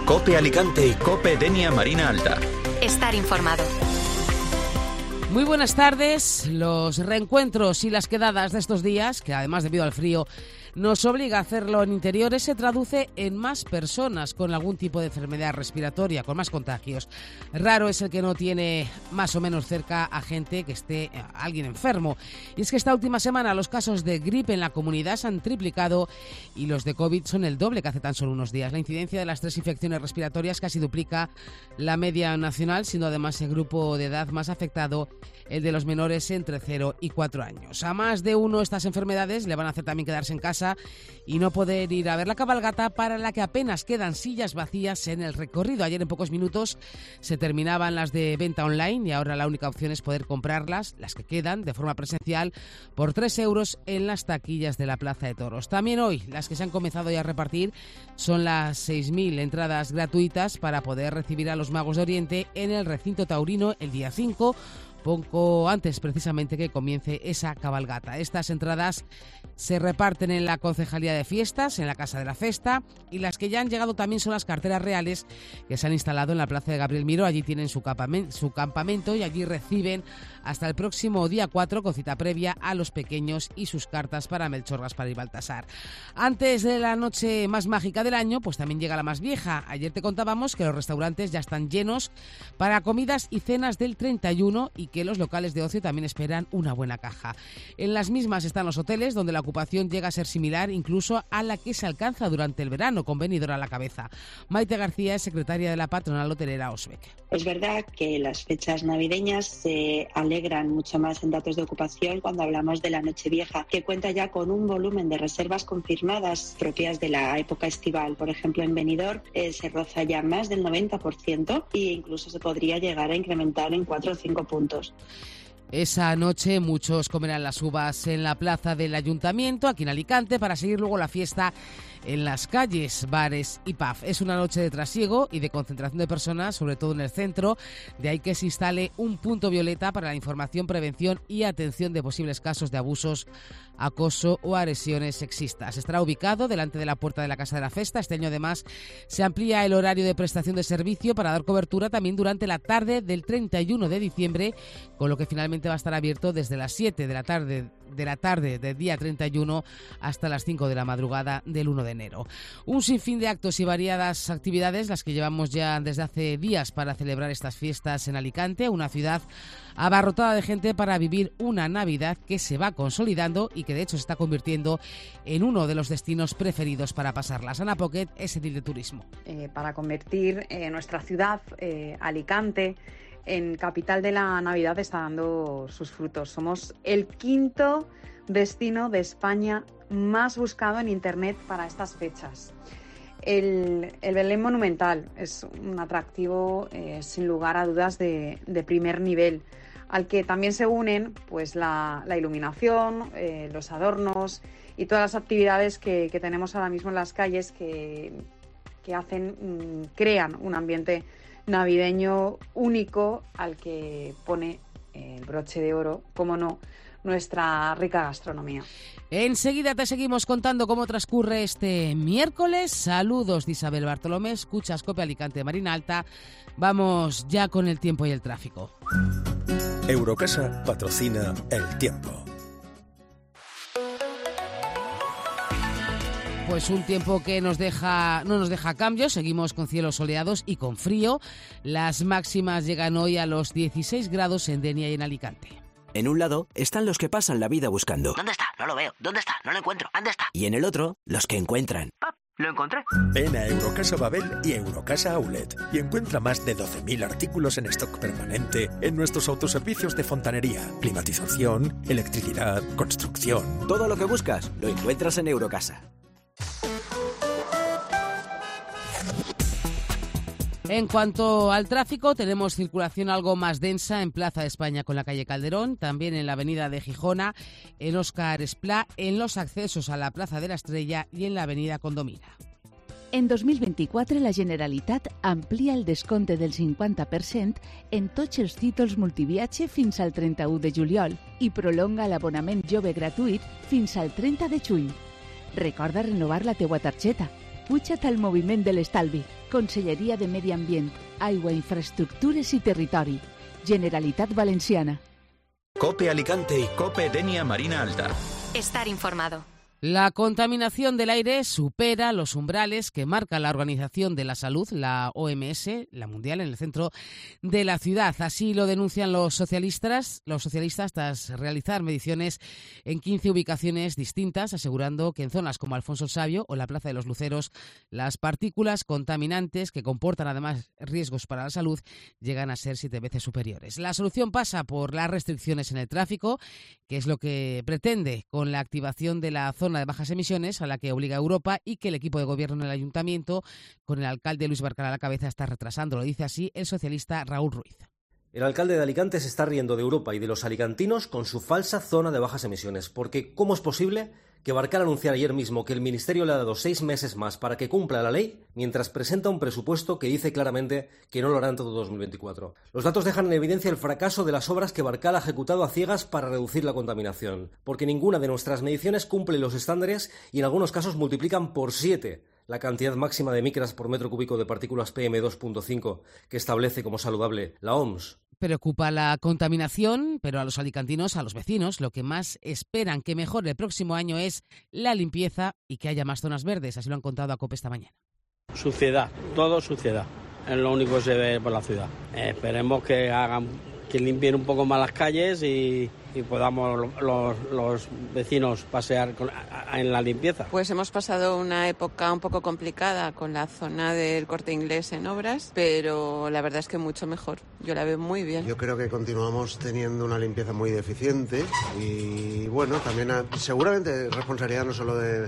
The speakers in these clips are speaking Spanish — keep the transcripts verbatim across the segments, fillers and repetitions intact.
COPE Alicante y COPE Denia Marina Alta. Estar informado. Muy buenas tardes. Los reencuentros y las quedadas de estos días, que además debido al frío nos obliga a hacerlo en interiores, se traduce en más personas con algún tipo de enfermedad respiratoria, con más contagios. Raro es el que no tiene más o menos cerca a gente que esté, a alguien enfermo. Y es que esta última semana los casos de gripe en la comunidad se han triplicado y los de COVID son el doble que hace tan solo unos días. La incidencia de las tres infecciones respiratorias casi duplica la media nacional, siendo además el grupo de edad más afectado el de los menores entre cero y cuatro años. A más de uno estas enfermedades le van a hacer también quedarse en casa y no poder ir a ver la cabalgata, para la que apenas quedan sillas vacías en el recorrido. Ayer en pocos minutos se terminaban las de venta online y ahora la única opción es poder comprarlas, las que quedan, de forma presencial, por tres euros en las taquillas de la Plaza de Toros. También hoy las que se han comenzado ya a repartir son las seis mil entradas gratuitas para poder recibir a los Magos de Oriente en el recinto taurino el día cinco, poco antes precisamente que comience esa cabalgata. Estas entradas se reparten en la Concejalía de Fiestas, en la Casa de la Festa, y las que ya han llegado también son las carteras reales que se han instalado en la Plaza de Gabriel Miró. Allí tienen su campamento, su campamento y allí reciben hasta el próximo día cuatro, con cita previa, a los pequeños y sus cartas para Melchor, Gaspar y Baltasar. Antes de la noche más mágica del año, pues también llega la más vieja. Ayer te contábamos que los restaurantes ya están llenos para comidas y cenas del treinta y uno y que los locales de ocio también esperan una buena caja. En las mismas están los hoteles, donde la ocupación llega a ser similar incluso a la que se alcanza durante el verano, con Benidorm a la cabeza. Maite García es secretaria de la patronal hotelera Osbeck. Es verdad que las fechas navideñas se alegran mucho más en datos de ocupación cuando hablamos de la Nochevieja, que cuenta ya con un volumen de reservas confirmadas propias de la época estival. Por ejemplo, en Benidorm eh, se roza ya más del noventa por ciento e incluso se podría llegar a incrementar en cuatro o cinco puntos. Esa noche muchos comerán las uvas en la plaza del Ayuntamiento, aquí en Alicante, para seguir luego la fiesta en las calles, bares y pub. Es una noche de trasiego y de concentración de personas, sobre todo en el centro. De ahí que se instale un punto violeta para la información, prevención y atención de posibles casos de abusos, acoso o agresiones sexistas. Estará ubicado delante de la puerta de la Casa de la Festa. Este año además se amplía el horario de prestación de servicio para dar cobertura también durante la tarde del treinta y uno de diciembre, con lo que finalmente va a estar abierto desde las siete de la tarde de la tarde del día treinta y uno hasta las cinco de la madrugada del uno de enero. Un sinfín de actos y variadas actividades las que llevamos ya desde hace días para celebrar estas fiestas en Alicante, una ciudad abarrotada de gente para vivir una Navidad que se va consolidando y que de hecho se está convirtiendo en uno de los destinos preferidos para pasarlas. Ana Poquet es edil de turismo. Eh, para convertir eh, nuestra ciudad, eh, Alicante, en capital de la Navidad está dando sus frutos. Somos el quinto destino de España más buscado en Internet para estas fechas. El, el Belén Monumental es un atractivo eh, sin lugar a dudas de, de primer nivel, al que también se unen pues la, la iluminación, eh, los adornos y todas las actividades que, que tenemos ahora mismo en las calles que, que hacen, crean un ambiente navideño único al que pone el broche de oro, como no, nuestra rica gastronomía. Enseguida te seguimos contando cómo transcurre este miércoles. Saludos de Isabel Bartolomé, escuchas COPE Alicante Marina Alta. Vamos ya con el tiempo y el tráfico. Eurocasa patrocina el tiempo. Pues un tiempo que nos deja, no nos deja cambios, seguimos con cielos soleados y con frío. Las máximas llegan hoy a los dieciséis grados en Denia y en Alicante. En un lado están los que pasan la vida buscando. ¿Dónde está? No lo veo. ¿Dónde está? No lo encuentro. ¿Dónde está? Y en el otro, los que encuentran. ¡Pap! ¡Lo encontré! Ven a Eurocasa Babel y Eurocasa Outlet y encuentra más de doce mil artículos en stock permanente en nuestros autoservicios de fontanería, climatización, electricidad, construcción. Todo lo que buscas lo encuentras en Eurocasa. En cuanto al tráfico, tenemos circulación algo más densa en Plaza de España con la calle Calderón, también en la avenida de Gijona, en Óscar Esplá, en los accesos a la Plaza de la Estrella y en la avenida Condomina. En dos mil vint-i-quatre, la Generalitat amplia el descompte del cinquanta per cent en tots els títols multiviatge fins al trenta-u de juliol i prolonga l'abonament jove gratuït fins al trenta de juny. Recorda renovar la teua targeta. Puja't al moviment de l'estalvi. Conselleria de Medi Ambient, Aigua, Infraestructures i Territori. Generalitat Valenciana. COPE Alicante y COPE Denia Marina Alta. Estar informado. La contaminación del aire supera los umbrales que marca la Organización de la Salud, la O M S, la mundial, en el centro de la ciudad. Así lo denuncian los socialistas, los socialistas tras realizar mediciones en quince ubicaciones distintas, asegurando que en zonas como Alfonso el Sabio o la Plaza de los Luceros, las partículas contaminantes que comportan además riesgos para la salud llegan a ser siete veces superiores. La solución pasa por las restricciones en el tráfico, que es lo que pretende con la activación de la zona de bajas emisiones a la que obliga Europa y que el equipo de gobierno en el ayuntamiento, con el alcalde Luis Barcal a la cabeza, está retrasando. Lo dice así el socialista Raúl Ruiz. El alcalde de Alicante se está riendo de Europa y de los alicantinos con su falsa zona de bajas emisiones, porque ¿cómo es posible que Barcal anunciara ayer mismo que el Ministerio le ha dado seis meses más para que cumpla la ley, mientras presenta un presupuesto que dice claramente que no lo hará en todo dos mil veinticuatro? Los datos dejan en evidencia el fracaso de las obras que Barcal ha ejecutado a ciegas para reducir la contaminación, porque ninguna de nuestras mediciones cumple los estándares y en algunos casos multiplican por siete la cantidad máxima de micras por metro cúbico de partículas P M dos punto cinco que establece como saludable la O M S. Preocupa la contaminación, pero a los alicantinos, a los vecinos, lo que más esperan que mejore el próximo año es la limpieza y que haya más zonas verdes. Así lo han contado a COPE esta mañana. Suciedad, todo suciedad. Es lo único que se ve por la ciudad. Eh, esperemos que hagan, que limpien un poco más las calles y, y podamos los, los vecinos pasear con, a, a, en la limpieza. Pues hemos pasado una época un poco complicada con la zona del Corte Inglés en obras, pero la verdad es que mucho mejor. Yo la veo muy bien. Yo creo que continuamos teniendo una limpieza muy deficiente y bueno, también a, seguramente responsabilidad no solo de,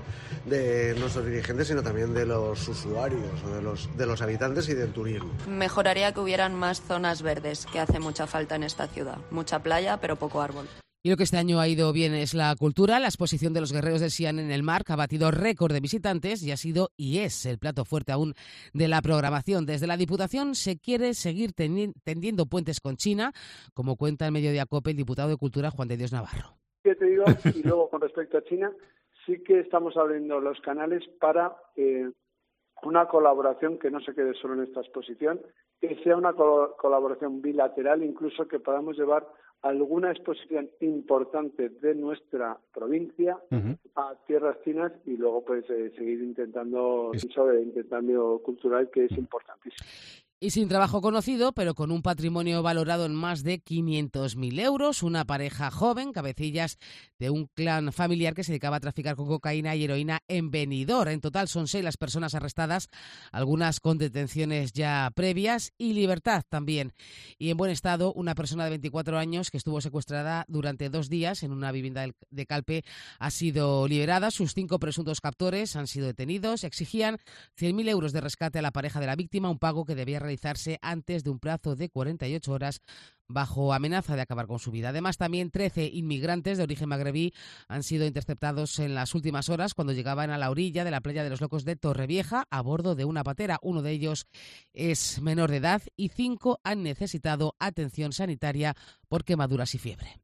de nuestros dirigentes, sino también de los usuarios o de los, de los habitantes y del turismo. Mejoraría que hubieran más zonas verdes, que hace mucha falta en esta ciudad. Mucha playa, pero poco árbol. Y lo que este año ha ido bien es la cultura. La exposición de los guerreros del Xi'an en el Marc ha batido récord de visitantes y ha sido y es el plato fuerte aún de la programación. Desde la Diputación se quiere seguir tendiendo puentes con China, como cuenta en Mediodía COPE el diputado de Cultura Juan de Dios Navarro. ¿Qué te digo? Y luego con respecto a China, sí que estamos abriendo los canales para eh, una colaboración que no se quede solo en esta exposición, que sea una col- colaboración bilateral, incluso que podamos llevar alguna exposición importante de nuestra provincia uh-huh. a tierras chinas y luego pues eh, seguir intentando sobre intercambio cultural, que es importantísimo. Y sin trabajo conocido, pero con un patrimonio valorado en más de quinientos mil euros, una pareja joven, cabecillas de un clan familiar que se dedicaba a traficar con cocaína y heroína en Benidorm. En total son seis las personas arrestadas, algunas con detenciones ya previas y libertad también. Y en buen estado, una persona de veinticuatro años que estuvo secuestrada durante dos días en una vivienda de Calpe ha sido liberada. Sus cinco presuntos captores han sido detenidos. Exigían cien mil euros de rescate a la pareja de la víctima, un pago que debía realizar realizarse antes de un plazo de cuarenta y ocho horas bajo amenaza de acabar con su vida. Además, también trece inmigrantes de origen magrebí han sido interceptados en las últimas horas cuando llegaban a la orilla de la playa de los Locos de Torrevieja a bordo de una patera. Uno de ellos es menor de edad y cinco han necesitado atención sanitaria por quemaduras y fiebre.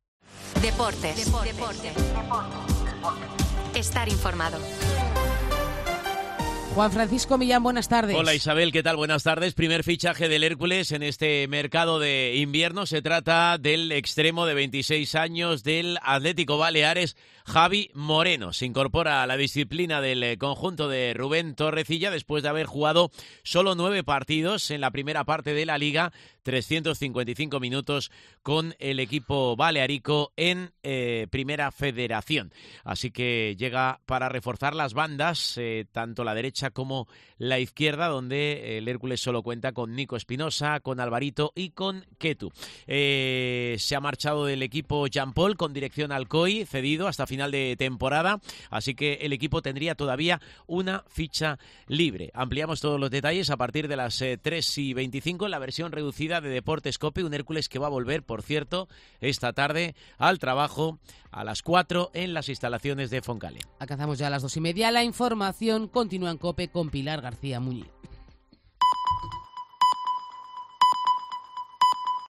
Deportes. Deportes. Deportes. Estar informado. Juan Francisco Millán, buenas tardes. Hola Isabel, ¿qué tal? Buenas tardes. Primer fichaje del Hércules en este mercado de invierno. Se trata del extremo de veintiséis años del Atlético Baleares, Javi Moreno. Se incorpora a la disciplina del conjunto de Rubén Torrecilla después de haber jugado solo nueve partidos en la primera parte de la Liga, trescientos cincuenta y cinco minutos con el equipo balearico en eh, Primera Federación. Así que llega para reforzar las bandas, eh, tanto la derecha como la izquierda, donde el Hércules solo cuenta con Nico Espinosa, con Alvarito y con Ketu. Eh, se ha marchado del equipo Jean Paul con dirección al C O I, cedido hasta final de temporada, así que el equipo tendría todavía una ficha libre. Ampliamos todos los detalles a partir de las eh, tres y veinticinco en la versión reducida de Deportes COPE, un Hércules que va a volver, por cierto, esta tarde al trabajo a las cuatro en las instalaciones de Foncale. Alcanzamos ya a las dos y media. La información continúa en COPE con Pilar García Muñiz.